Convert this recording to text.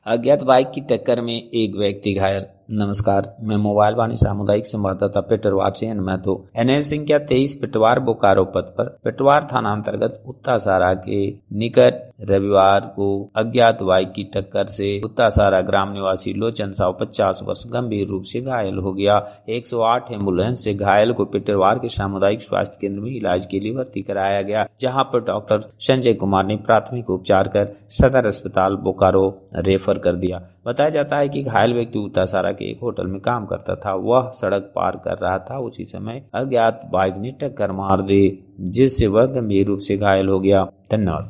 अज्ञात बाइक की टक्कर में एक व्यक्ति घायल। नमस्कार, मैं मोबाइल वाणी सामुदायिक संवाददाता पिटरवार से महतो। NH संख्या 23 पिटवार बोकारो पथ पर पिटवार थाना अंतर्गत उत्तासारा के निकट रविवार को अज्ञात बाइक की टक्कर से उत्तासारा ग्राम निवासी लोचन साव 50 वर्ष गंभीर रूप से घायल हो गया। 108 एम्बुलेंस से घायल को पिटरवार के सामुदायिक स्वास्थ्य केंद्र में इलाज के लिए भर्ती कराया गया, जहां पर डॉक्टर संजय कुमार ने प्राथमिक उपचार कर सदर अस्पताल बोकारो रेफर कर दिया। बताया जाता है कि घायल व्यक्ति उत्तासारा के एक होटल में काम करता था। वह सड़क पार कर रहा था, उसी समय अज्ञात बाइक ने टक्कर मार दी, जिससे वह गंभीर रूप से घायल हो गया। धन्यवाद।